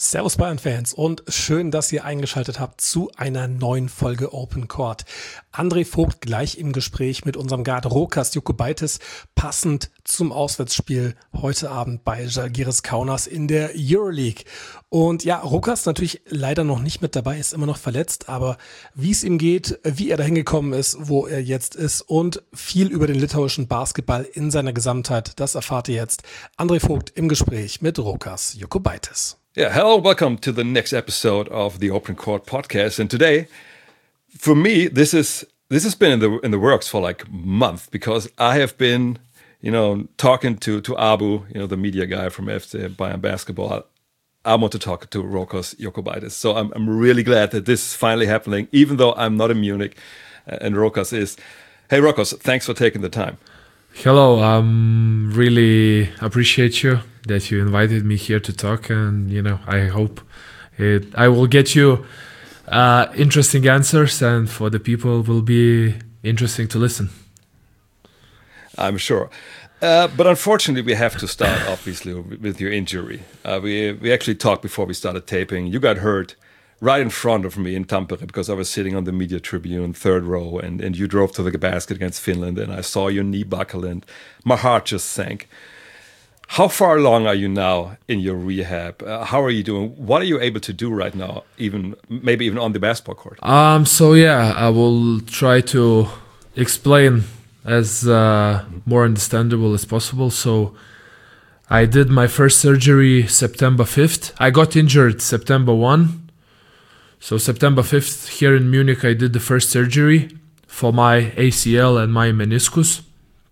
Servus Bayern-Fans und schön, dass ihr eingeschaltet habt zu einer neuen Folge Open Court. André Vogt gleich im Gespräch mit unserem Guard Rokas Jokubaitis, passend zum Auswärtsspiel heute Abend bei Žalgiris Kaunas in der Euroleague. Und ja, Rokas natürlich leider noch nicht mit dabei, ist immer noch verletzt, aber wie es ihm geht, wie er dahin gekommen ist, wo er jetzt ist und viel über den litauischen Basketball in seiner Gesamtheit, das erfahrt ihr jetzt. André Vogt im Gespräch mit Rokas Jokubaitis. Yeah, hello, welcome to the next episode of the Open Court podcast. And today, for me, this has been in the works for like a month because I have been, talking to Abu, the media guy from FC Bayern Basketball. I want to talk to Rokas Jokubaitis. So I'm really glad that this is finally happening, even though I'm not in Munich and Rokas is. Hey, Rokas, thanks for taking the time. Hello, really appreciate you that you invited me here to talk, and I hope I will get you interesting answers, and for the people will be interesting to listen. I'm sure. But unfortunately, we have to start, obviously, with your injury. We actually talked before we started taping. You got hurt right in front of me in Tampere because I was sitting on the media tribune, third row, and you drove to the basket against Finland, and I saw your knee buckle, and my heart just sank. How far along are you now in your rehab? How are you doing? What are you able to do right now, maybe even on the basketball court? I will try to explain as more understandable as possible. So I did my first surgery September 5th. I got injured September 1. So September 5th here in Munich, I did the first surgery for my ACL and my meniscus.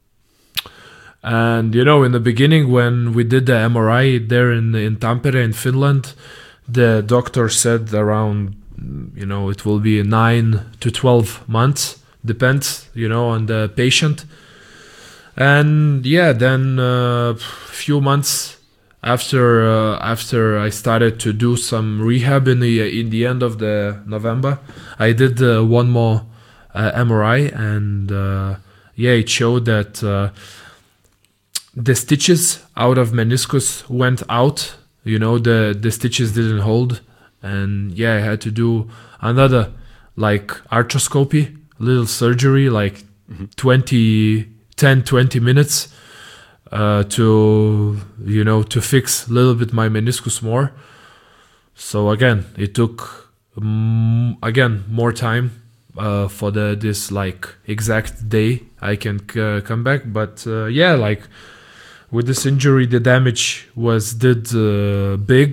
And, in the beginning when we did the MRI there in Tampere in Finland, the doctor said around, it will be 9 to 12 months, depends, on the patient. And then a few months after I started to do some rehab in the end of the November, I did one more MRI, and it showed that the stitches out of meniscus went out. The stitches didn't hold, and I had to do another arthroscopy, little surgery, 20 minutes. To fix a little bit my meniscus more. So again, it took more time for this exact day I can come back. But with this injury, the damage did big,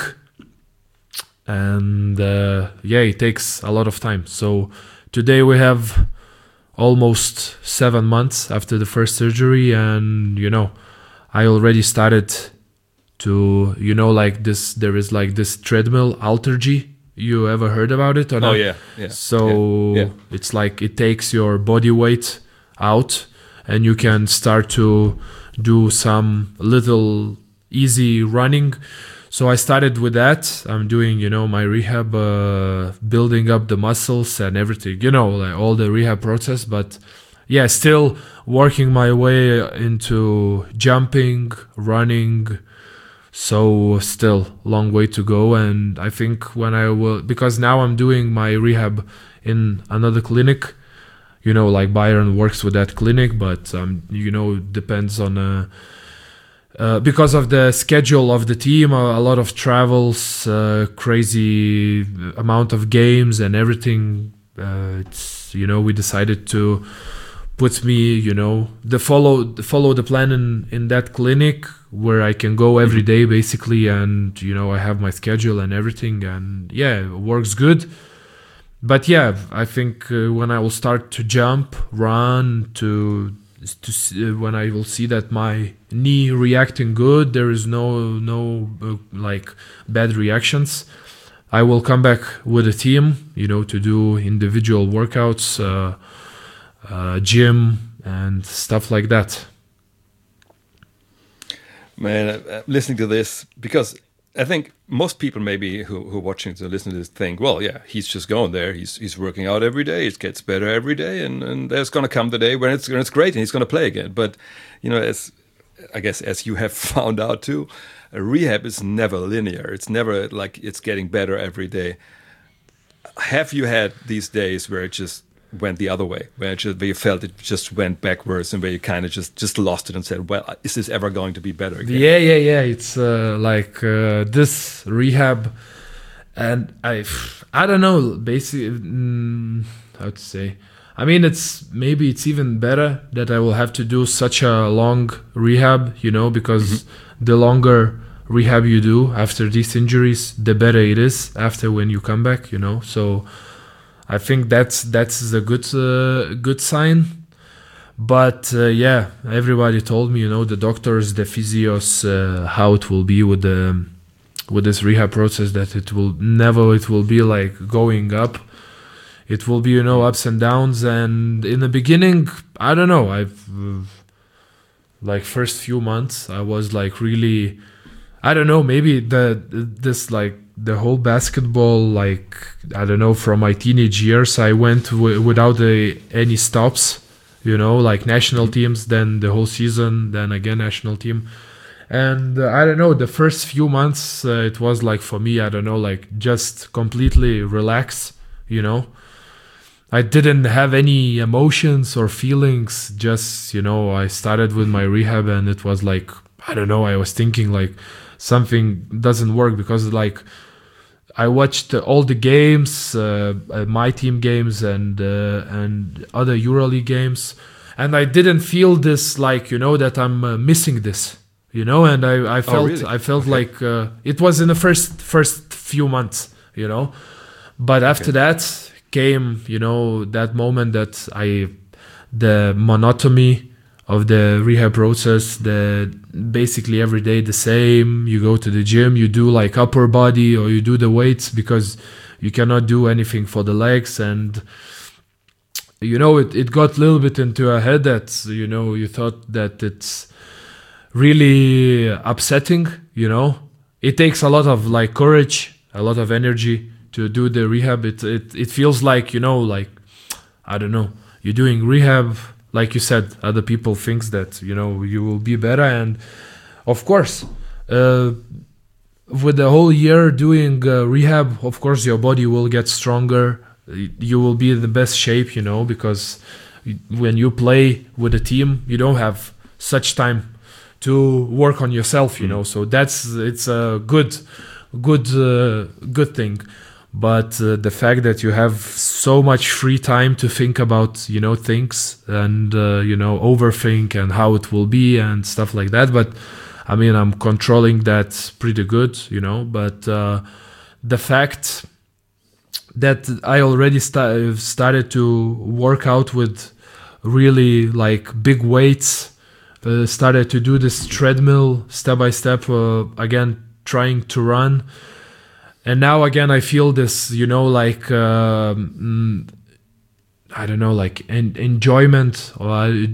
and it takes a lot of time. So today we have almost 7 months after the first surgery, and I already started to, this, there is this treadmill, Altergy. You ever heard about it or not? Oh, yeah. So it's it takes your body weight out, and you can start to do some little easy running. So I started with that. I'm doing, my rehab, building up the muscles and everything, all the rehab process. But still working my way into jumping, running. So still long way to go. And I think because now I'm doing my rehab in another clinic, Bayern works with that clinic, but, depends on, because of the schedule of the team, a lot of travels, crazy amount of games and everything. We decided to put me, follow the plan in that clinic where I can go every day basically, and I have my schedule and everything, and it works good. But I think when I will start to jump, run, when I will see that my knee reacting good, there is no bad reactions, I will come back with a team, to do individual workouts, gym and stuff like that. Man, listening to this, because I think most people maybe who are watching to listen to this think, well, he's just going there. He's working out every day. It gets better every day, and there's going to come the day when it's great and he's going to play again. But as I guess as you have found out too, rehab is never linear. It's never like it's getting better every day. Have you had these days where it just went the other way, where you felt it just went backwards, and where you kind of just lost it and said, well, is this ever going to be better again? Yeah. It's like this rehab, and I don't know, basically, how to say. I mean, it's even better that I will have to do such a long rehab, because the longer rehab you do after these injuries, the better it is after when you come back, So I think that's a good sign. But everybody told me, the doctors, the physios, how it will be with this rehab process, that it will be like going up. It will be, ups and downs. And in the beginning, I don't know, like first few months, I was like really, I don't know, maybe the whole basketball, like, I don't know, from my teenage years, I went without any stops, like national teams, then the whole season, then again national team. And I don't know, the first few months, it was like, for me, I don't know, like just completely relax, I didn't have any emotions or feelings, just, I started with my rehab, and it was like, I don't know, I was thinking like something doesn't work, because like I watched all the games, my team games and other EuroLeague games, and I didn't feel this, like, that I'm missing this, and I felt, oh, really? I felt like it was in the first few months, but after that came, that moment that the monotony of the rehab process, basically every day the same. You go to the gym, you do like upper body, or you do the weights, because you cannot do anything for the legs. And it got a little bit into a head that you thought that it's really upsetting. It takes a lot of like courage, a lot of energy to do the rehab. It feels like, like, I don't know, you're doing rehab, like you said, other people thinks that, you will be better. And of course, with the whole year doing rehab, of course, your body will get stronger. You will be in the best shape, because when you play with a team, you don't have such time to work on yourself, So it's a good thing. But the fact that you have so much free time to think about, things and, overthink and how it will be and stuff like that. But I mean, I'm controlling that pretty good, But the fact that I already started to work out with really like big weights, started to do this treadmill step by step, again, trying to run. And now again, I feel this, like, I don't know, like enjoyment, or I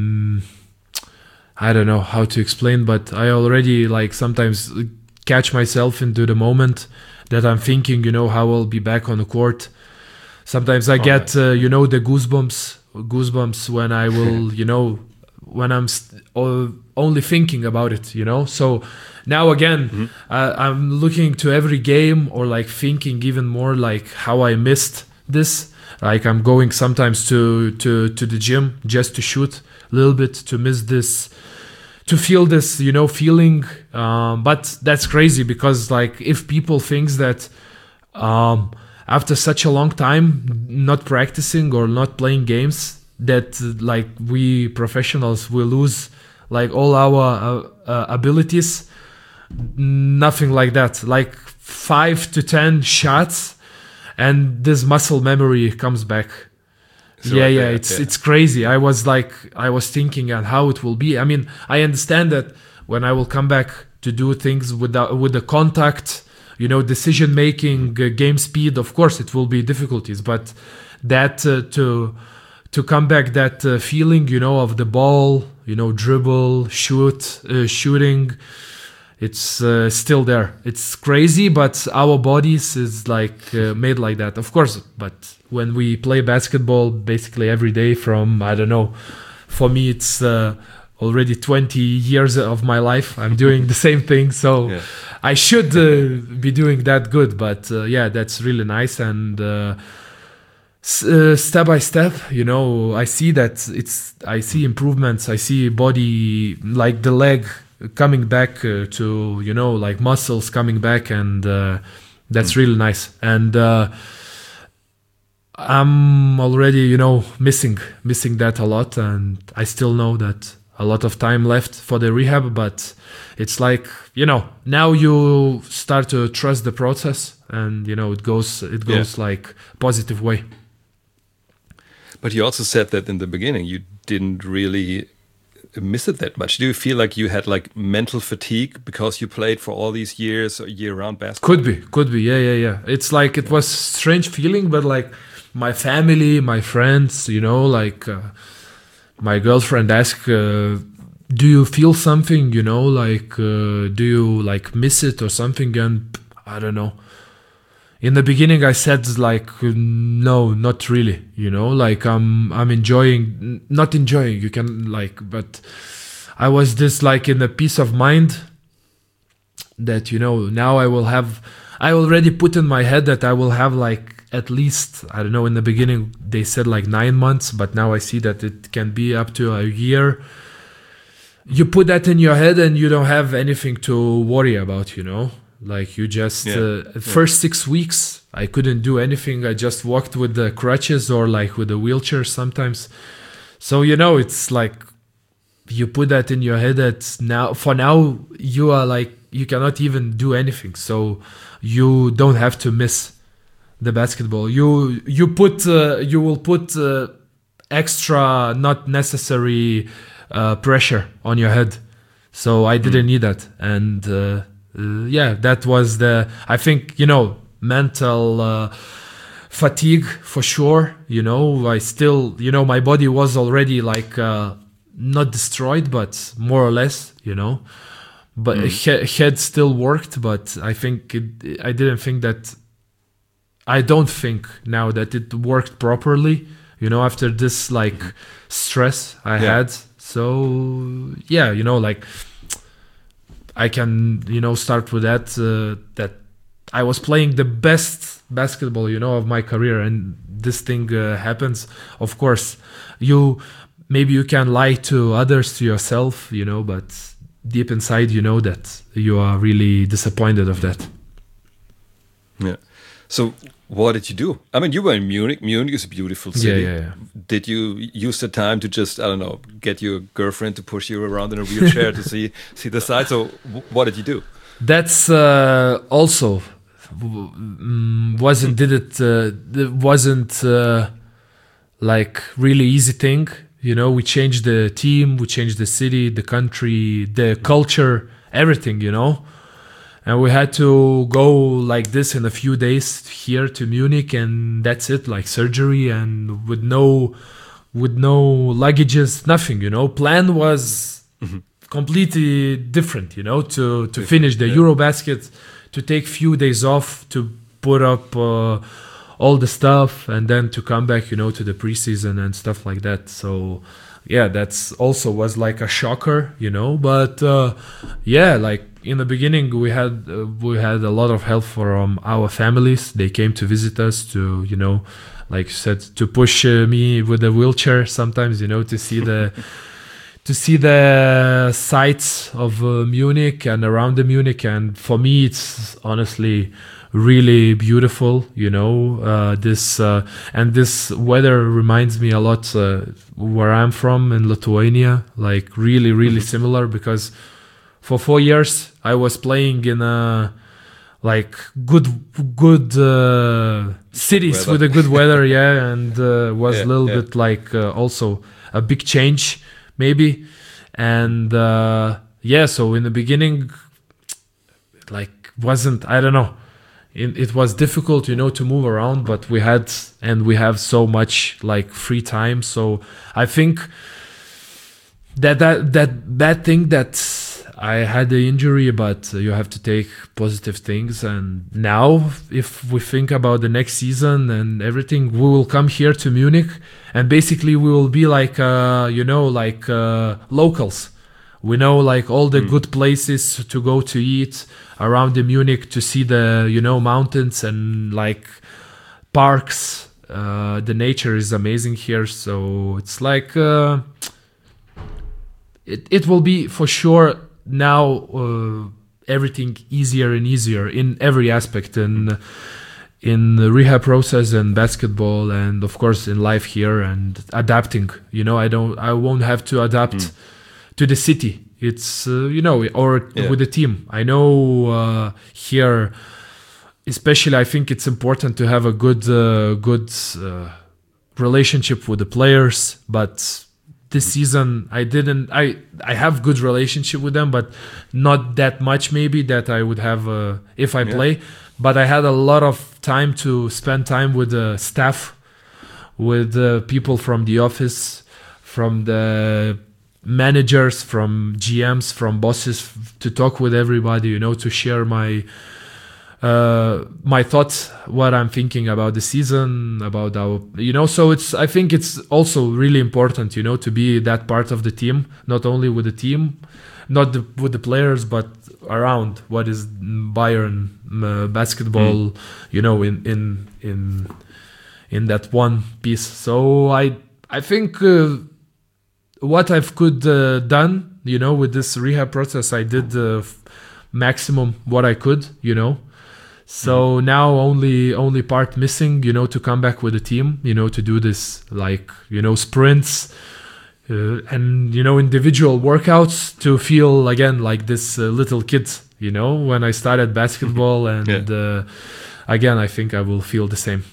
don't know how to explain, but I already like sometimes catch myself into the moment that I'm thinking, how I'll be back on the court. Sometimes I get, the goosebumps when I will, when I'm only thinking about it, So now again, I'm looking to every game, or like thinking even more like how I missed this. Like I'm going sometimes to the gym just to shoot a little bit, to miss this, to feel this, feeling. But that's crazy, because like if people thinks that after such a long time not practicing or not playing games, that like we professionals will lose like all our abilities. Nothing like that. Like 5 to 10 shots, and this muscle memory comes back. So it's crazy. I was thinking on how it will be. I mean, I understand that when I will come back to do things with the contact, decision making, game speed, of course it will be difficulties, but that to come back, that feeling, of the ball, dribble, shooting, it's still there. It's crazy, but our bodies is like made like that, of course. But when we play basketball basically every day from, I don't know, for me it's already 20 years of my life. I'm doing the same thing, so Yeah. I should be doing that good. But yeah, that's really nice. And step by step, I see that I see improvements. I see body, like the leg coming back to, like muscles coming back, and that's really nice. And I'm already, missing that a lot, and I still know that a lot of time left for the rehab, but it's like, now you start to trust the process, and it goes like positive way. But you also said that in the beginning you didn't really miss it that much. Do you feel like you had like mental fatigue because you played for all these years, year-round basketball? Could be. Yeah. It's like, it was strange feeling, but like my family, my friends, like my girlfriend asked, do you feel something, like do you like miss it or something? And I don't know. In the beginning I said like, no, not really, like I'm not enjoying, you can like, but I was this like in a peace of mind that, now I already put in my head that I will have like at least, I don't know, in the beginning they said like 9 months, but now I see that it can be up to a year. You put that in your head and you don't have anything to worry about, like you just first 6 weeks I couldn't do anything. I just walked with the crutches or like with a wheelchair sometimes. So it's like you put that in your head that now you are like, you cannot even do anything, so you don't have to miss the basketball. You will put extra not necessary pressure on your head, so I didn't need that. And that was I think mental fatigue for sure. I still, my body was already like not destroyed, but more or less, but head still worked. But I don't think now that it worked properly, after this like stress I had. So like I can, start with that I was playing the best basketball, of my career, and this thing happens. Of course, maybe you can lie to others, to yourself, but deep inside, that you are really disappointed of that. Yeah. So what did you do? I mean, you were in Munich. Munich is a beautiful city. Yeah. Did you use the time to just, I don't know, get your girlfriend to push you around in a wheelchair to see the sights? So what did you do? That's also wasn't like really easy thing. We changed the team, we changed the city, the country, the culture, everything, and we had to go like this in a few days here to Munich, and that's it, like surgery, and with no luggages, nothing, plan was completely different, to finish the Eurobasket, to take few days off, to put up all the stuff, and then to come back, to the preseason and stuff like that. So that's also was like a shocker, but like in the beginning we had a lot of help from our families. They came to visit us to, like you said, to push me with a wheelchair sometimes, to see the sights of Munich and around the Munich. And for me, it's honestly really beautiful, this weather reminds me a lot where I'm from in Lithuania, like really, really similar, because for 4 years I was playing in a like good cities with a good weather, and was a little bit like also a big change maybe. And so in the beginning, like wasn't, I don't know, it was difficult, to move around, but we have so much like free time. So I think that thing that I had the injury, but you have to take positive things. And now, if we think about the next season and everything, we will come here to Munich, and basically we will be like, locals. We know like all the good places to go to eat around the Munich, to see the, mountains and like parks. The nature is amazing here. So it's like, it will be for sure now everything easier and easier in every aspect, in the rehab process and basketball, and of course in life here, and adapting. I won't have to adapt to the city. It's with the team. I know here, especially, I think it's important to have a good relationship with the players, but this season I have good relationship with them, but not that much maybe that I would have if I play. But I had a lot of time to spend time with the staff, with the people from the office, from the managers, from GMs, from bosses, to talk with everybody, to share my thoughts, what I'm thinking about the season, about our, so I think it's also really important, to be that part of the team, not only with the team, not with the players, but around what is Bayern basketball, in that one piece. So I think what I've could done, with this rehab process, I did the maximum what I could, So now only part missing, to come back with the team, to do this sprints and individual workouts, to feel again like this little kid, when I started basketball, and again I think I will feel the same.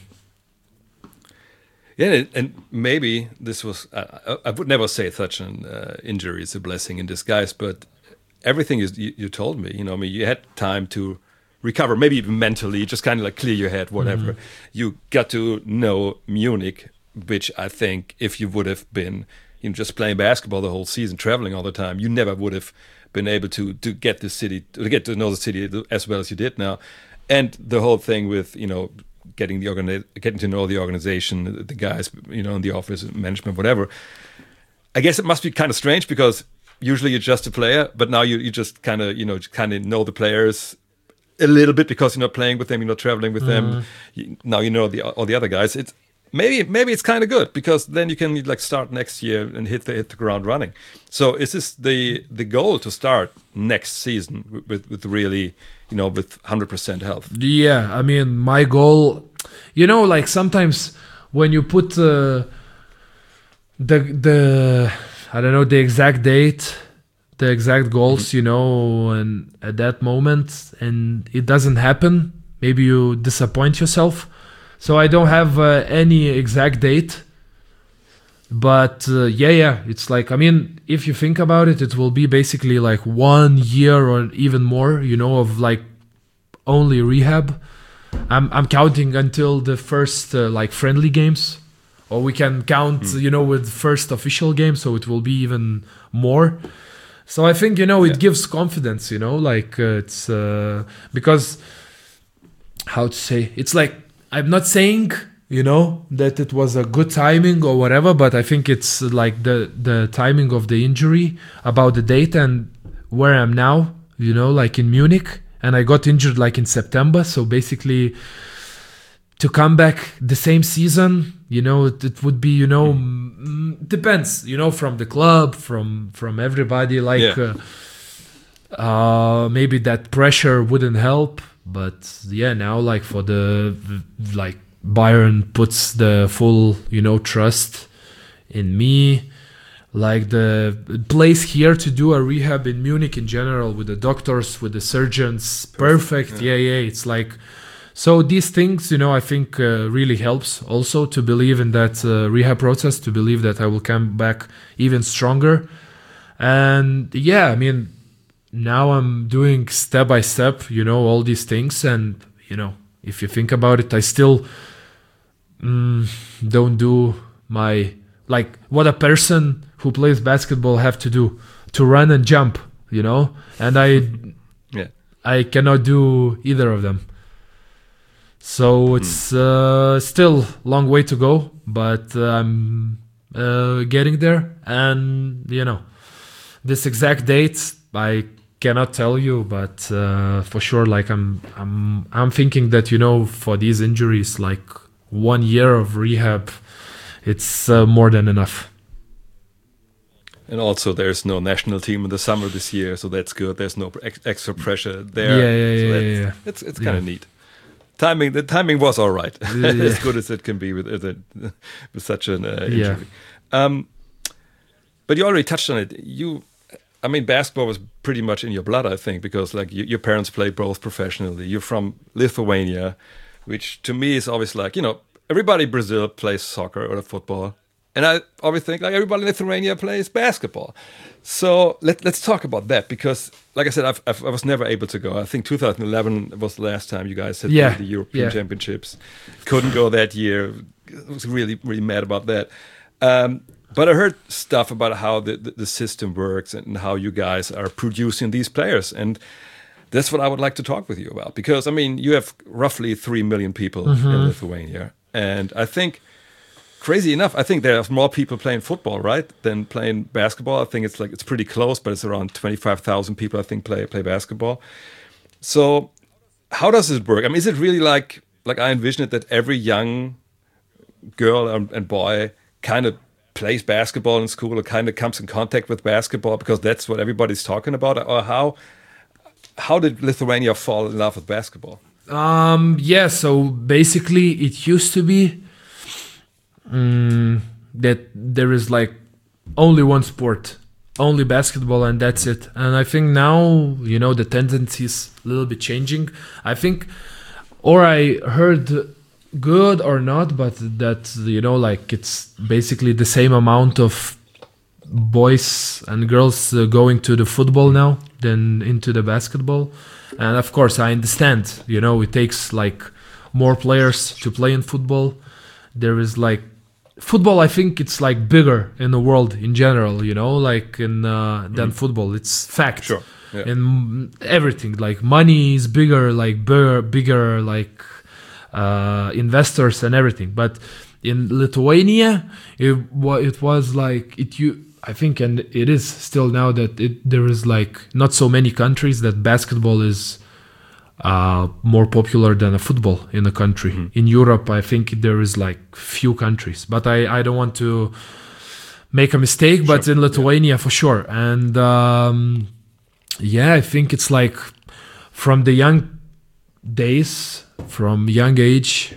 Yeah, and maybe this was I would never say such an injury is a blessing in disguise, but everything you told me, you had time to recover, maybe even mentally, just kind of like clear your head, whatever. You got to know Munich, which I think if you would have been just playing basketball the whole season, traveling all the time, you never would have been able to get the city, to get to know the city as well as you did now. And the whole thing with getting to know the organization, the guys, in the office, management, whatever. I guess it must be kind of strange, because usually you're just a player, but now you just kind of know the players a little bit, because you're not playing with them, you're not traveling with them. Now all the other guys. It's maybe it's kind of good, because then you can start next year and hit the ground running. So is this the goal, to start next season with really with 100% health? Yeah, I mean, my goal, sometimes when you put the I don't know the exact date, the exact goals, and at that moment, and it doesn't happen, maybe you disappoint yourself. So I don't have any exact date, but it's like, I mean, if you think about it, it will be basically like 1 year or even more, of only rehab. I'm counting until the first friendly games, or we can count, with first official game, so it will be even more. So I think, it gives confidence, it's because, how to say, it's like, I'm not saying, that it was a good timing or whatever, but I think it's like the timing of the injury, about the date and where I'm now, in Munich, and I got injured in September. So basically, to come back the same season, it would be, depends, from the club, from everybody, maybe that pressure wouldn't help. But now for the Bayern puts the full, trust in me. The place here to do a rehab in Munich in general, with the doctors, with the surgeons, perfect. Yeah. It's so these things, I think really helps also to believe in that rehab process, to believe that I will come back even stronger. And I mean, now I'm doing step by step, all these things. And, if you think about it, I still don't do what a person who plays basketball have to do, to run and jump. and Yeah. I cannot do either of them. So it's still long way to go, but I'm getting there. And this exact date I cannot tell you, but for sure, like I'm thinking that for these injuries, like 1 year of rehab, it's more than enough. And also, there's no national team in the summer this year, so that's good. There's no extra pressure there. Yeah. It's kind of neat. The timing was all right, as good as it can be with such an injury. But you already touched on it. Basketball was pretty much in your blood, I think, because like your parents played both professionally. You're from Lithuania, which to me is always like, everybody in Brazil plays soccer or football. And I always think like everybody in Lithuania plays basketball. So let's talk about that, because like I said, I was never able to go. I think 2011 was the last time you guys had the European Championships. Couldn't go that year. I was really, really mad about that. But I heard stuff about how the system works and how you guys are producing these players. And that's what I would like to talk with you about. Because, you have roughly 3 million people in Lithuania. And I think, crazy enough, I think there are more people playing football, right, than playing basketball. I think it's pretty close, but it's around 25,000 people, I think, play basketball. So how does it work? Is it really like I envision it, that every young girl and boy kind of plays basketball in school or kind of comes in contact with basketball because that's what everybody's talking about? Or how did Lithuania fall in love with basketball? So basically it used to be that there is like only one sport, only basketball, and that's it. And I think now, the tendency is a little bit changing. I think, or I heard, good or not, but that, like it's basically the same amount of boys and girls going to the football now than into the basketball. And of course, I understand, it takes like more players to play in football. There is like football, I think it's like bigger in the world in general, than football. It's fact. Sure. Yeah. And everything, like money is bigger, like bigger, like investors and everything. But in Lithuania, it was like I think, and it is still now, that there is like not so many countries that basketball is more popular than a football in a country. In Europe, I think there is like few countries, but I don't want to make a mistake, but in Lithuania for sure. And I think it's like from the young days, from young age,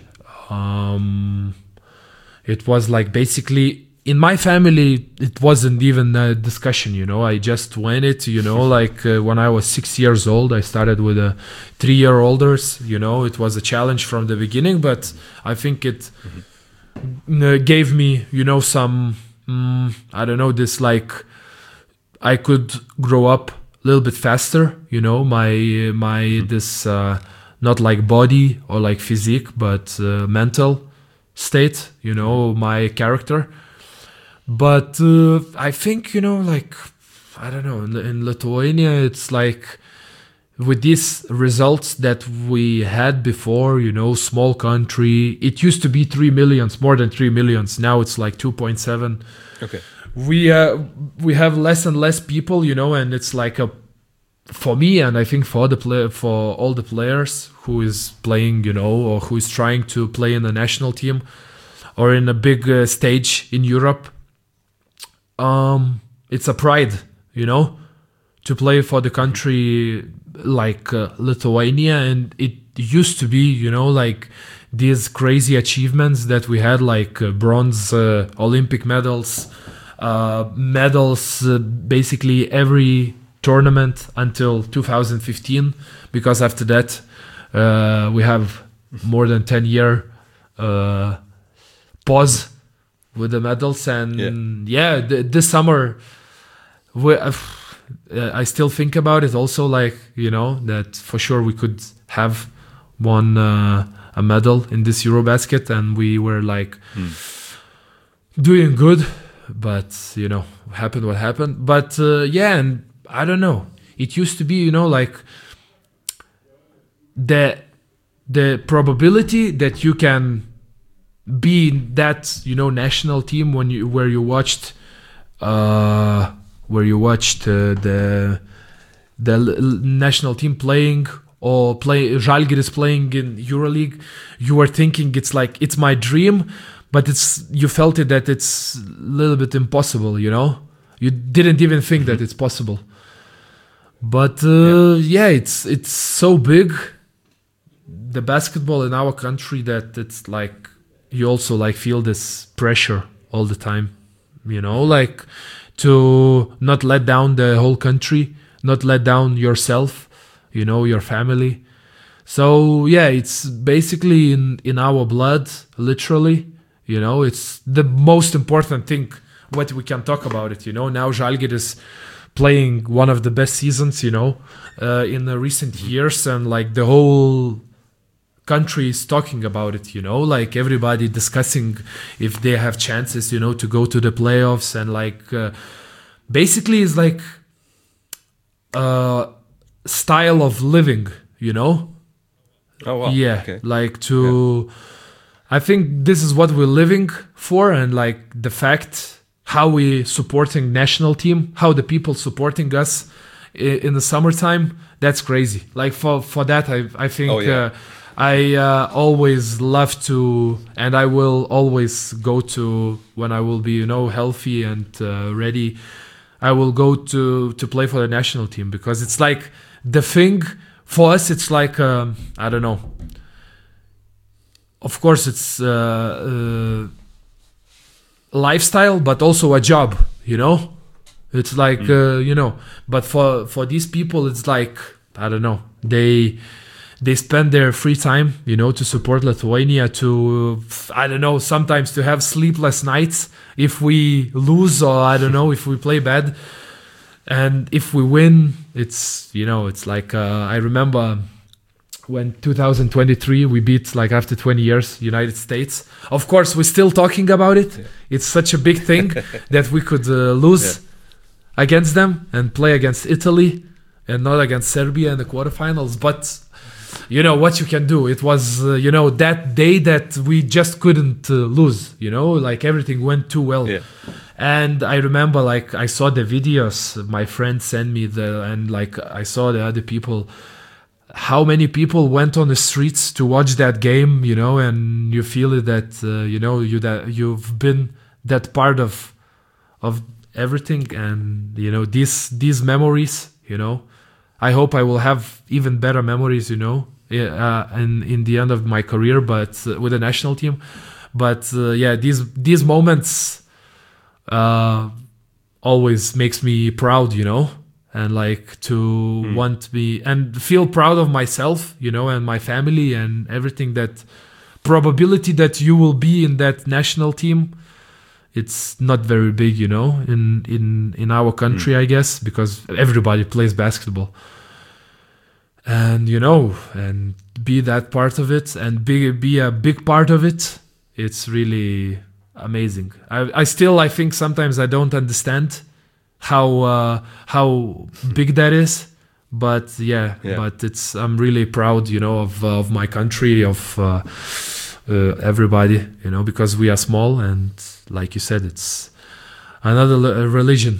it was like basically in my family, it wasn't even a discussion, I just went it, when I was 6 years old, I started with a 3-year-olders, it was a challenge from the beginning, but I think it gave me, some, I don't know, this like, I could grow up a little bit faster, my this, not like body or like physique, but mental state, my character. But I think, like, I don't know, in Lithuania, it's like with these results that we had before, small country, it used to be 3 millions, more than 3 millions. Now it's like 2.7. Okay. We have less and less people, and it's like for me, and I think for all the players who is playing, or who is trying to play in the national team or in a big stage in Europe, it's a pride, to play for the country like Lithuania. And it used to be, like these crazy achievements that we had, like bronze Olympic medals, basically every tournament until 2015, because after that we have more than 10-year pause with the medals. And this summer I still think about it also, like, that for sure we could have won a medal in this Eurobasket, and we were like doing good, but happened what happened. But and I don't know, it used to be, you know, like the probability that you can be in that, you know, national team where you watched the national team playing, or Žalgiris playing in EuroLeague, you were thinking it's like it's my dream, but you felt it that it's a little bit impossible, you know. You didn't even think that it's possible. But it's so big, the basketball in our country, that it's like you also like feel this pressure all the time, you know, like to not let down the whole country, not let down yourself, you know, your family. So yeah, it's basically in our blood, literally, you know. It's the most important thing what we can talk about it, you know. Now Žalgiris is playing one of the best seasons, you know, in the recent years, and like the whole country is talking about it, you know, like everybody discussing if they have chances, you know, to go to the playoffs, and like basically it's like style of living, you know. Oh wow. Yeah, okay. like I think this is what we're living for, and like the fact how we supporting national team, how the people supporting us in the summertime, that's crazy. Like for that, I think I always love to, and I will always go to, when I will be, you know, healthy and ready, I will go to play for the national team, because it's like the thing for us. It's like I don't know. Of course, it's lifestyle, but also a job, you know. It's like you know, but for these people, it's like, I don't know, they spend their free time, you know, to support Lithuania, to, I don't know, sometimes to have sleepless nights if we lose, or I don't know, if we play bad. And if we win, it's, you know, it's like I remember when 2023 we beat, like after 20 years, United States. Of course, we're still talking about it. Yeah. It's such a big thing that we could lose against them and play against Italy and not against Serbia in the quarterfinals. But you know what you can do. It was, you know, that day that we just couldn't lose, you know, like everything went too well. Yeah. And I remember, like, I saw the videos my friend sent me, and like I saw the other people, how many people went on the streets to watch that game, you know, and you feel it that, you know, you've been that part of everything. And, you know, these memories, you know, I hope I will have even better memories, you know, in the end of my career, but with the national team. But these moments always makes me proud, you know, and like to want to be and feel proud of myself, you know, and my family and everything. That probability that you will be in that national team, it's not very big, you know, in our country, I guess, because everybody plays basketball. And, you know, and be that part of it and be a big part of it, it's really amazing. I think sometimes I don't understand how big that is, but but I'm really proud, you know, of my country, of everybody, you know, because we are small, and like you said, it's another religion.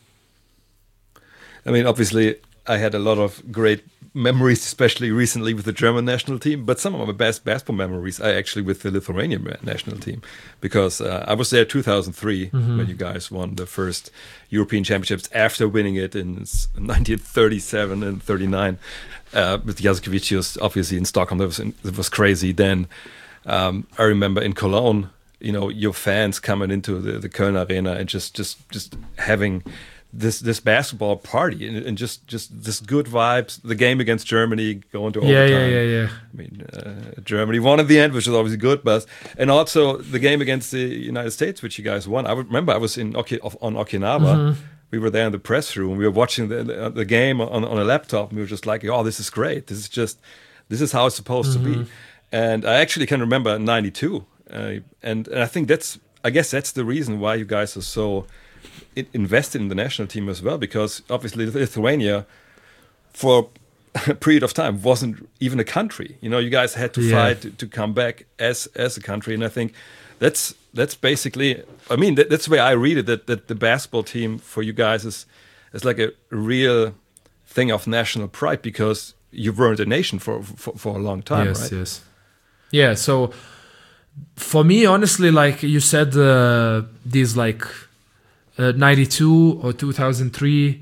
I mean, obviously, I had a lot of great memories, especially recently with the German national team. But some of my best basketball memories are actually with the Lithuanian national team, because I was there 2003 when you guys won the first European Championships after winning it in 1937 and 39 with Jasikevicius, obviously in Stockholm. It was crazy. Then I remember in Cologne, you know, your fans coming into the Köln Arena and just having this basketball party and just this good vibes. The game against Germany going to overtime. Yeah. I mean, Germany won at the end, which was obviously good, and also the game against the United States, which you guys won. I remember I was on Okinawa. We were there in the press room. We were watching the game on a laptop, and we were just like, "Oh, this is great. This is how it's supposed to be." And I actually can remember '92, and I think that's the reason why you guys are so invested in the national team as well, because obviously Lithuania for a period of time wasn't even a country. You know, you guys had to fight to come back as a country, and I think that's basically. I mean, that's the way I read it. That the basketball team for you guys is like a real thing of national pride because you've run a nation for a long time, yes, right? Yes. Yeah. So for me, honestly, like you said, these like 92 or 2003.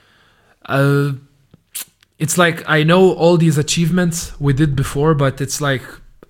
It's like I know all these achievements we did before, but it's like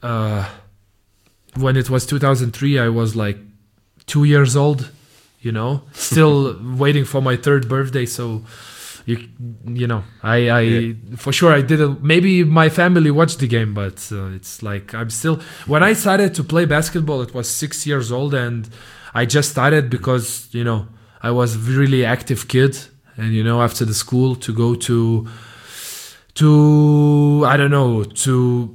when it was 2003, I was like 2 years old, you know, still waiting for my 3rd birthday. So, you know, I for sure I didn't. Maybe my family watched the game, but it's like I'm still. When I started to play basketball, it was 6 years old, and I just started because you know I was a really active kid, and you know after the school to go to I don't know, to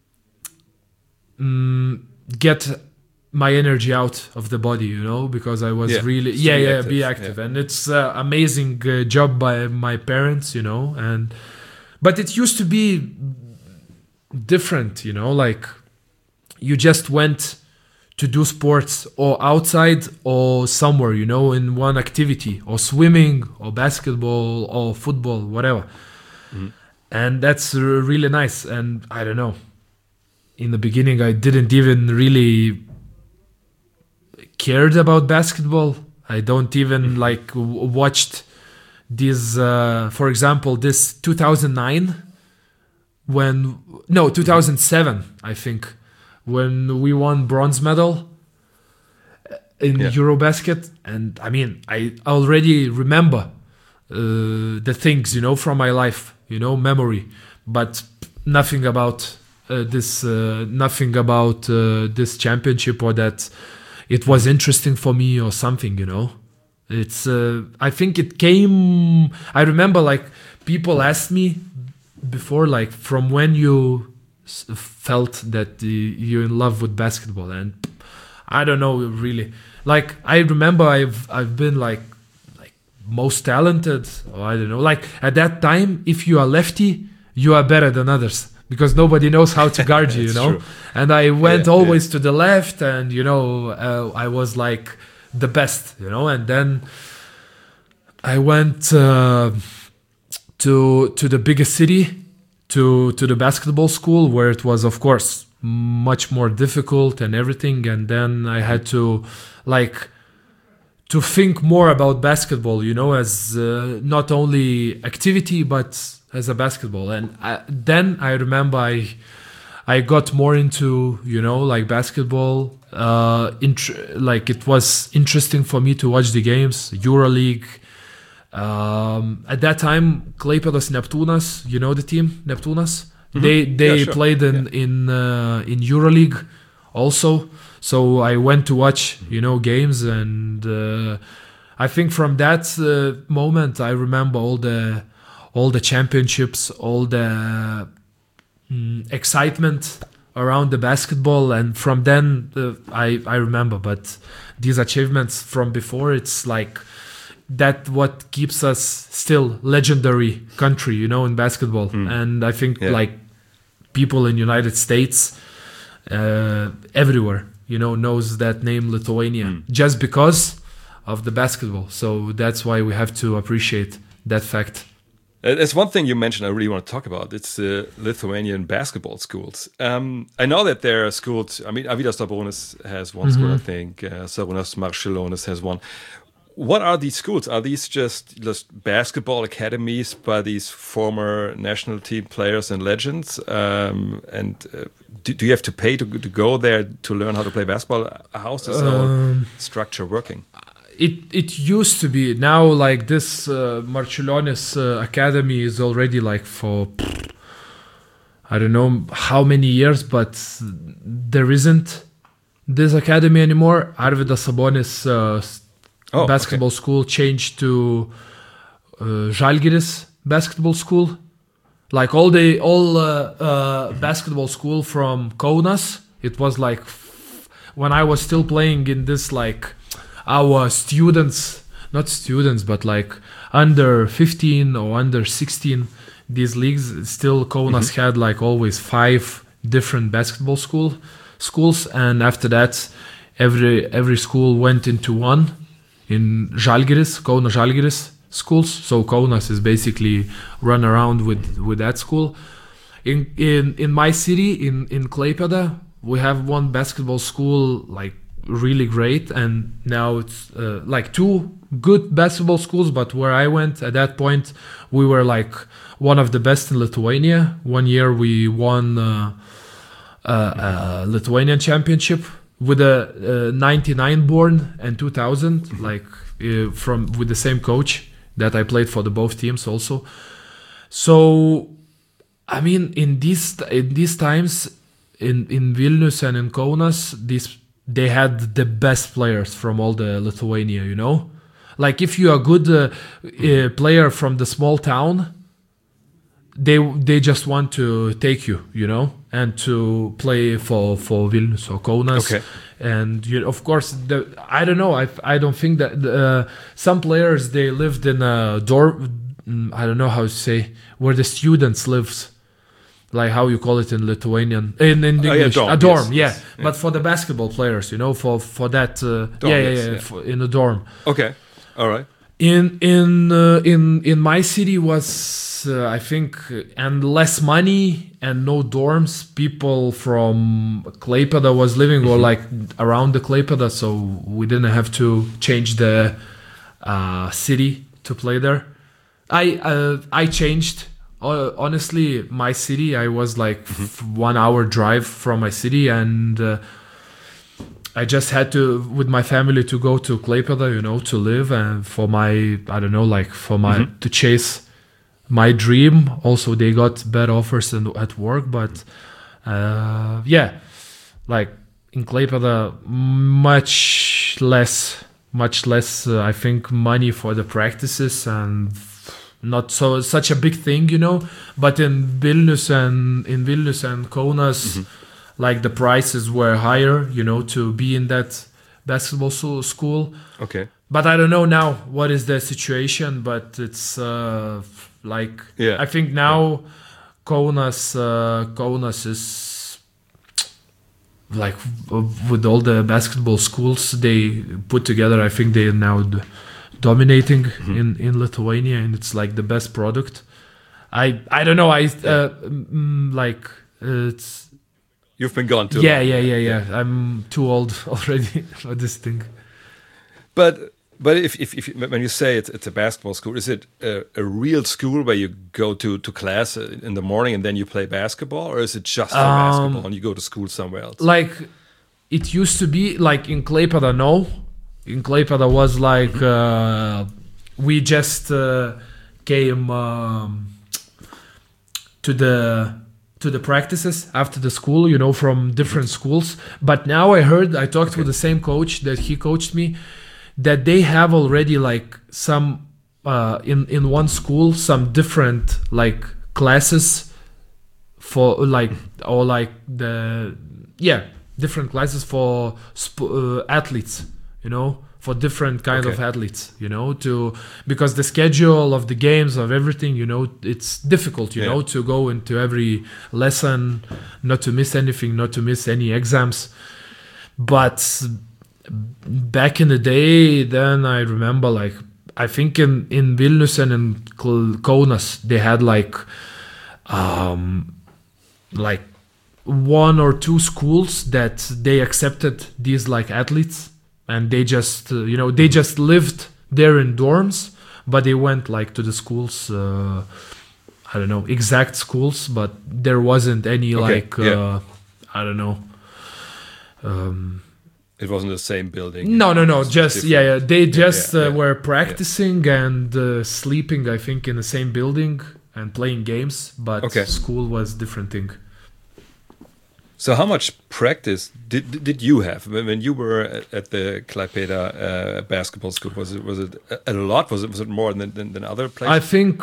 get my energy out of the body, you know, because I was really be active. And it's amazing job by my parents, you know, but it used to be different, you know, like you just went to do sports or outside or somewhere, you know, in one activity, or swimming or basketball or football, whatever. And that's really nice. And I don't know, in the beginning, I didn't even really cared about basketball. I don't even like watched this, for example, this 2007, I think, when we won bronze medal in Eurobasket. And I mean, I already remember the things, you know, from my life, you know, memory, but nothing about this championship, or that it was interesting for me or something, you know. It's I think it came. I remember like people asked me before, like, from when you felt that you're in love with basketball, and I don't know really. Like I remember I've been like most talented, or I don't know, like at that time, if you are lefty, you are better than others because nobody knows how to guard you, you know. True. And I went always to the left, and you know, I was like the best, you know. And then I went to the biggest city, to the basketball school, where it was, of course, much more difficult and everything. And then I had to to think more about basketball, you know, as not only activity, but as a basketball. And then I remember I got more into, you know, like basketball. Like it was interesting for me to watch the games, EuroLeague. At that time, Klaipėdos Neptūnas, you know the team, Neptūnas? Mm-hmm. They played in EuroLeague also. So I went to watch, you know, games, and I think from that moment I remember all the championships, all the excitement around the basketball, and from then I remember. But these achievements from before, it's like that what keeps us still legendary country, you know, in basketball. And I think like people in United States, everywhere, you know, knows that name Lithuania just because of the basketball. So that's why we have to appreciate that fact. There's one thing you mentioned I really want to talk about. It's Lithuanian basketball schools. I know that there are schools. I mean, Avydas Sabonis has one school, I think. Sabonis Marčiulionis has one. What are these schools? Are these just basketball academies by these former national team players and legends? Do you have to pay to go there to learn how to play basketball? How's this whole structure working? It used to be. Now, like this Marčiulionis academy is already like for I don't know how many years, but there isn't this academy anymore. Arvydas Sabonis basketball school changed to Žalgiris basketball school. Like all basketball school from Kaunas, it was like when I was still playing in this, like our students, not students, but like under 15 or under 16 these leagues, still Kaunas had like always 5 different basketball schools, and after that, every school went into one in Žalgiris, Kaunas Žalgiris schools. So Kaunas is basically run around with that school. In my city, in Klaipėda, we have one basketball school like really great, and now it's like 2 good basketball schools. But where I went at that point, we were like one of the best in Lithuania. One year we won Lithuanian championship with a 99 born and 2000, like with the same coach that I played for both teams also. So I mean, in these times in Vilnius and in Kaunas, they had the best players from all the Lithuania, you know? Like if you are a good player from the small town, they just want to take you, you know, and to play for Vilnius or Kaunas. Okay. And of course, I don't know. I don't think that some players, they lived in a dorm. I don't know how to say, where the students lives. Like how you call it in Lithuanian, in English, dorm, a dorm, yes. But for the basketball players, you know, for that, dorm, in a dorm. Okay, all right. In my city was I think, and less money and no dorms. People from Klaipėda was living or like around the Klaipėda, so we didn't have to change the city to play there. I changed. Honestly, my city, I was like 1 hour drive from my city, and I just had to, with my family, to go to Klaipėda, you know, to live, and for my, I don't know, like for my, to chase my dream. Also, they got better offers at work, but yeah, like in Klaipėda, much less, I think, money for the practices, and not such a big thing, you know. But in Vilnius and Kaunas, like the prices were higher, you know, to be in that basketball school. Okay. But I don't know now what is the situation. But it's like I think now Kaunas is like with all the basketball schools they put together. I think they are now dominating in Lithuania, and it's like the best product. I don't know. Like it's. You've been gone too. Yeah. I'm too old already for this thing. But if when you say it's a basketball school, is it a real school where you go to class in the morning and then you play basketball, or is it just for basketball and you go to school somewhere else? Like it used to be, like in Klaipėda, no. In Klaipėda was like we just came to the practices after the school, you know, from different schools. But now I talked with the same coach that he coached me, that they have already like some in one school some different like classes for like, or like different classes for athletes, you know, for different kind of athletes, you know, because the schedule of the games, of everything, you know, it's difficult, you know, to go into every lesson, not to miss anything, not to miss any exams. But back in the day, then I remember, like, I think in Vilnius and in Kaunas, they had like 1 or 2 schools that they accepted these like athletes. And they just, they just lived there in dorms, but they went like to the schools, I don't know, exact schools, but there wasn't any I don't know. It wasn't the same building. No. Just, they just were practicing and sleeping, I think, in the same building and playing games, but school was different thing. So how much practice did you have when you were at the Klaipėda basketball school? Was it a lot? Was it more than other places? I think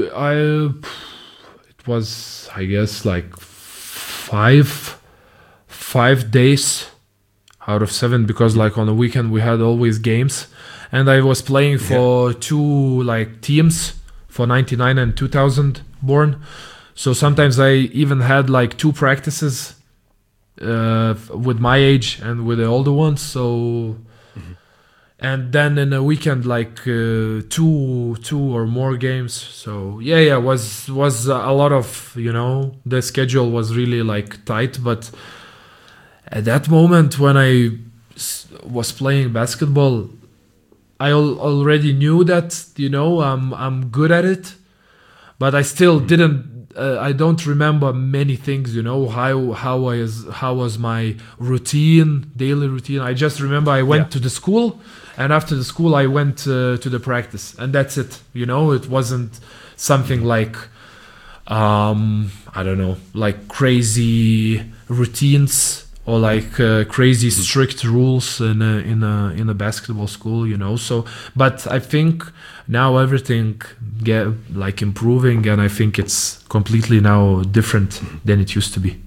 it was, I guess, like 5 days out of 7, because like on the weekend we had always games, and I was playing for 2 like teams, for 99 and 2000 born. So sometimes I even had like 2 practices with my age and with the older ones. So, and then in a weekend, like 2 or more games. So was a lot of, the schedule was really like tight. But at that moment when I was playing basketball, I already knew that, I'm good at it, but I still didn't. I don't remember many things, how was my daily routine. I just remember I went to the school, and after the school I went to the practice, and that's it. It wasn't something like, I don't know, like crazy routines or like crazy strict rules in a basketball school, So, but I think now everything get like improving, and I think it's completely now different than it used to be.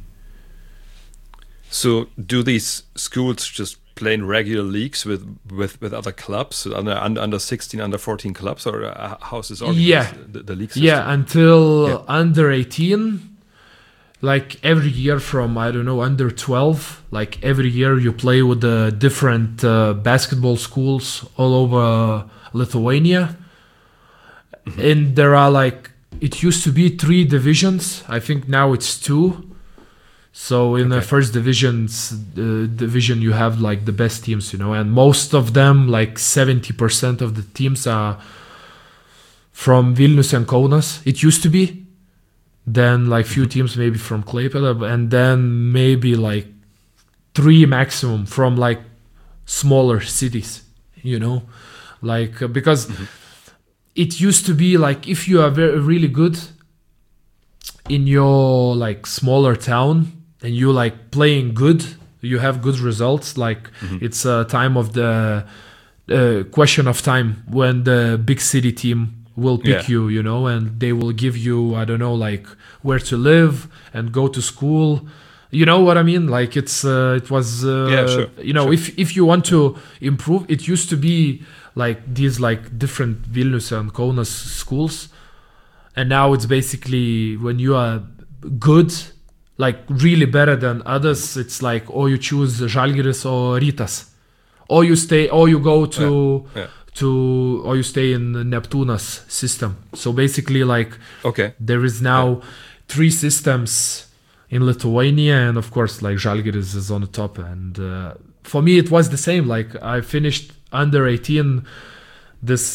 So, do these schools just play in regular leagues with other clubs, under 16, under 14 clubs, or how's this organized? Yeah, the league system? Yeah, until under 18. Like every year from, I don't know, under 12, like every year you play with the different basketball schools all over Lithuania. And there are like, it used to be 3 divisions. I think now it's 2. So in the first division you have like the best teams, and most of them, like 70% of the teams are from Vilnius and Kaunas. It used to be. Then like few teams maybe from Klaipėda, and then maybe like 3 maximum from like smaller cities, like because it used to be like if you are really good in your like smaller town and you like playing good, you have good results, like it's a time of the question of time when the big city team will pick you, and they will give you, I don't know, like where to live and go to school. You know what I mean? Like it was, sure. If you want to improve, it used to be like these like different Vilnius and Kaunas schools. And now it's basically when you are good, like really better than others, it's like, or you choose Žalgiris or Rytas, or you stay, or you go to... or you stay in the Neptūnas system. So basically, like, there is now 3 systems in Lithuania, and of course, like Žalgiris is on the top. And for me, it was the same. Like I finished under 18 this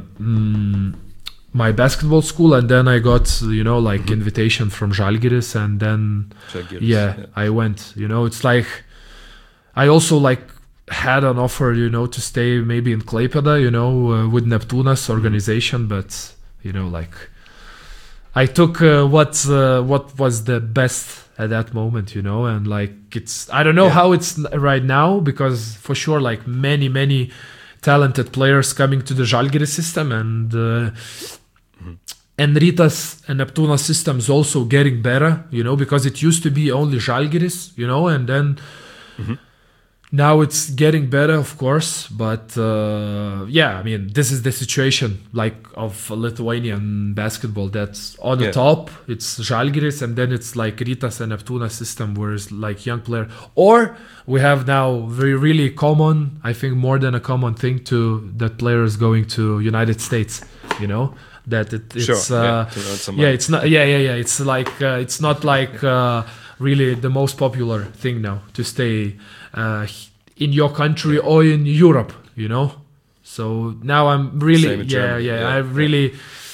my basketball school, and then I got invitation from Žalgiris, and then I went. It's like I also like had an offer, to stay maybe in Klaipėda, with Neptūnas organization, but like I took what was the best at that moment, and like it's, I don't know how it's right now, because for sure like many talented players coming to the Žalgiris system, and Rytas and Neptūnas system is also getting better, because it used to be only Žalgiris, and then now it's getting better, of course, but I mean, this is the situation like of Lithuanian basketball. That's on the top. It's Žalgiris, and then it's like Rytas and Neptūnas system, where it's like young player. Or we have now very really common, I think more than a common thing, to that players going to United States. That it's it's not it's like it's not like really the most popular thing now to stay in your country or in Europe, So now I'm really, I really,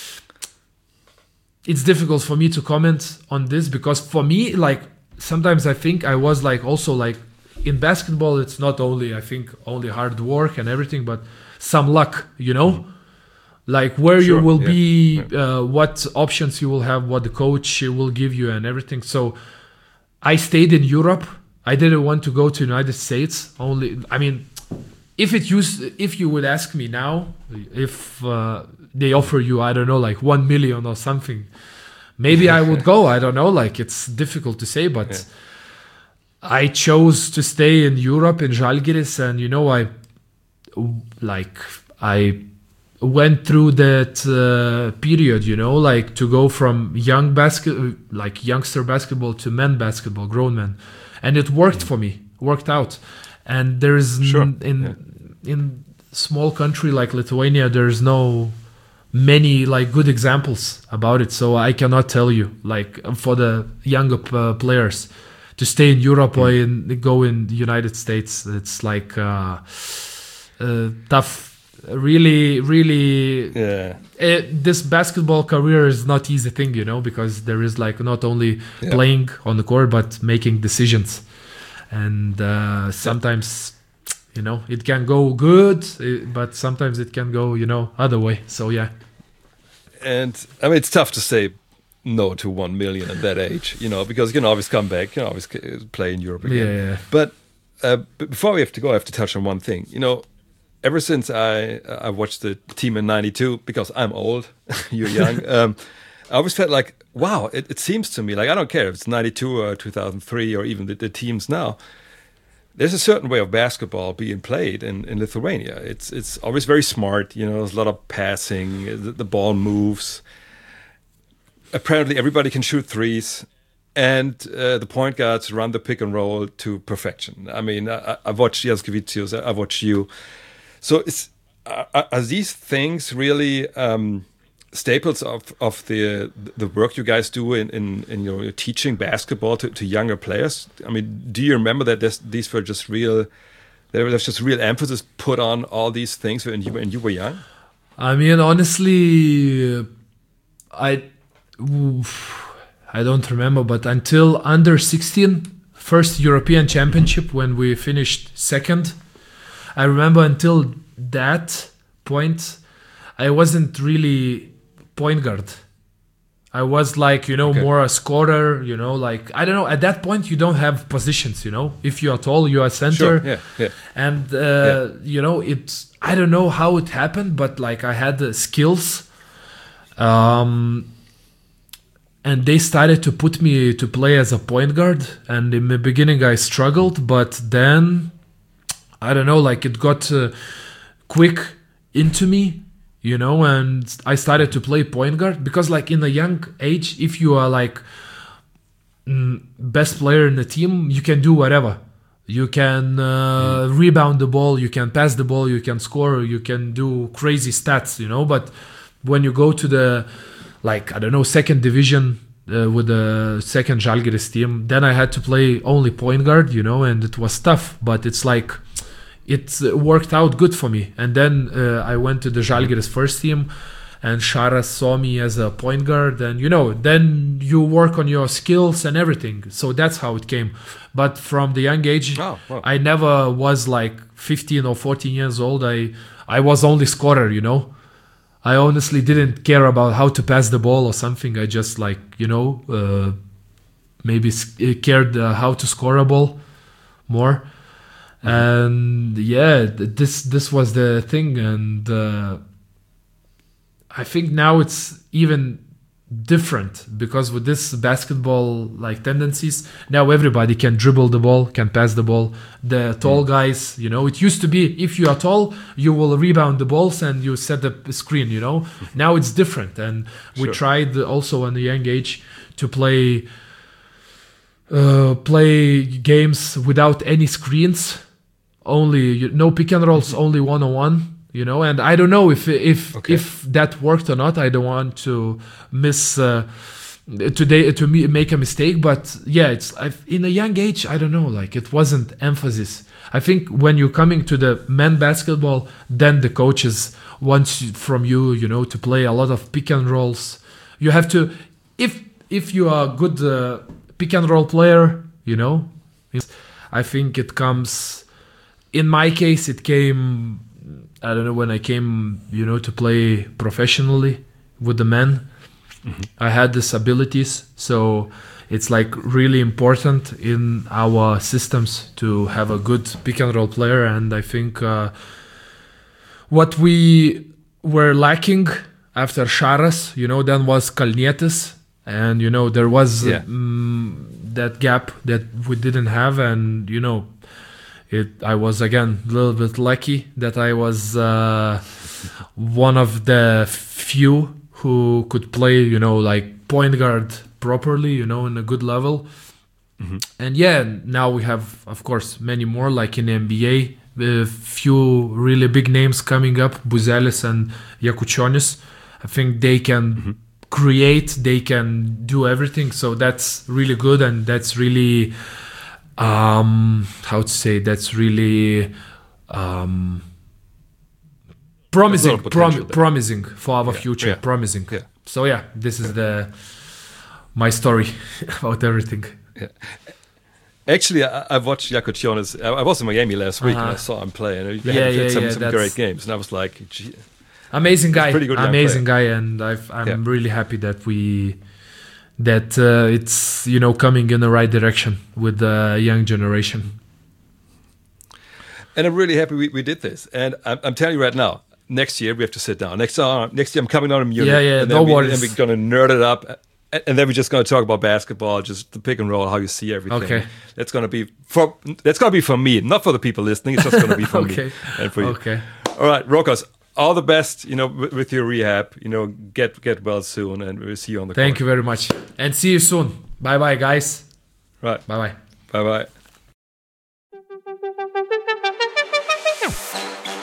it's difficult for me to comment on this, because for me, like, sometimes I think I was like, also like in basketball, it's not only, I think, only hard work and everything, but some luck, like where you will be, what options you will have, what the coach will give you and everything. So I stayed in Europe. I didn't want to go to United States. I mean, if you would ask me now, if they offer you, I don't know, like 1 million or something, maybe I would go. I don't know. Like, it's difficult to say, but I chose to stay in Europe in Žalgiris, and I went through that period, you know, like to go from youngster basketball to men basketball, grown men, and it worked for me, worked out. And there's in small country like Lithuania, there's no many like good examples about it, so I cannot tell you like for the younger players to stay in Europe or go in the United States. It's like tough. Really, this basketball career is not easy thing, you know, because there is like not only playing on the court but making decisions, and sometimes, you know, it can go good, but sometimes it can go, you know, other way. So yeah. And I mean, it's tough to say no to 1 million at that age, you know, because you can always come back, you can always play in Europe again. Yeah. But before we have to go, I have to touch on one thing, you know. Ever since I watched the team in '92, because I'm old, you're young, I always felt like, wow, it seems to me, like I don't care if it's '92 or 2003 or even the teams now, there's a certain way of basketball being played in Lithuania. It's always very smart, you know, there's a lot of passing, the ball moves. Apparently everybody can shoot threes, and the point guards run the pick and roll to perfection. I mean, I've watched Jaskevicius, I've watched you. So are these things really staples of the work you guys do in your teaching basketball to younger players? I mean, do you remember that these were just real? There was just real emphasis put on all these things when you were young. I mean, honestly, I don't remember, but until under 16, first European Championship when we finished second. I remember until that point, I wasn't really point guard. I was like, you know, more a scorer, you know, like, I don't know. At that point, you don't have positions, you know. If you are tall, you are center. Sure. Yeah. And, you know, I don't know how it happened, but like I had the skills. And they started to put me to play as a point guard. And in the beginning, I struggled, but then I don't know, like it got quick into me, you know, and I started to play point guard because like in a young age, if you are like best player in the team, you can do whatever. You can rebound the ball, you can pass the ball, you can score, you can do crazy stats, you know, but when you go to the, like, I don't know, second division with the second Žalgiris team, then I had to play only point guard, you know, and it was tough, but it's like, it worked out good for me. And then I went to the Žalgiris first team, and Šaras saw me as a point guard, and you know, then you work on your skills and everything. So that's how it came. But from the young age, I never was like 15 or 14 years old. I was only scorer, you know. I honestly didn't care about how to pass the ball or something. I just like, you know, maybe cared how to score a ball more. And yeah, this was the thing, and I think now it's even different because with this basketball like tendencies, now everybody can dribble the ball, can pass the ball. The tall guys, you know, it used to be if you are tall, you will rebound the balls and you set the screen, you know. Now it's different, and we tried also at a young age to play games without any screens. Only no pick and rolls, only 1-on-1, you know. And I don't know if that worked or not. I don't want to make a mistake, but yeah, it's in a young age. I don't know, like it wasn't emphasis. I think when you're coming to the men basketball, then the coaches want from you, you know, to play a lot of pick and rolls. You have to, if you are a good pick and roll player, you know, I think it comes. In my case, it came, I don't know, when I came, you know, to play professionally with the men. I had these abilities, so it's like really important in our systems to have a good pick and roll player. And I think what we were lacking after Šaras, you know, then was Kalnietis. And, you know, there was that gap that we didn't have. And, you know, I was again a little bit lucky that I was one of the few who could play, like point guard properly, in a good level. And now we have, of course, many more, like in the NBA, a few really big names coming up, Buzelis and Jakučionis. I think they can create, they can do everything. So that's really good, and that's really, that's really promising for our future. Yeah. Promising. Yeah. So this is my story about everything. Yeah. Actually, I watched Jakučionis. I was in Miami last week and I saw him play. And he had some great games. And I was like, gee, amazing guy, pretty good guy. And I'm really happy that it's coming in the right direction with the young generation. And I'm really happy we did this. And I'm telling you right now, next year we have to sit down. Next year I'm coming on in Munich. And then we're going to nerd it up. And then we're just going to talk about basketball, just the pick and roll, how you see everything. Okay. That's going to be for me, not for the people listening. It's just going to be for me and for you. Okay. All right, Rokas, all the best. With your rehab. Get well soon, and we'll see you on the court. Thank you very much, and see you soon. Bye, bye, guys. Right. Bye, bye. Bye, bye.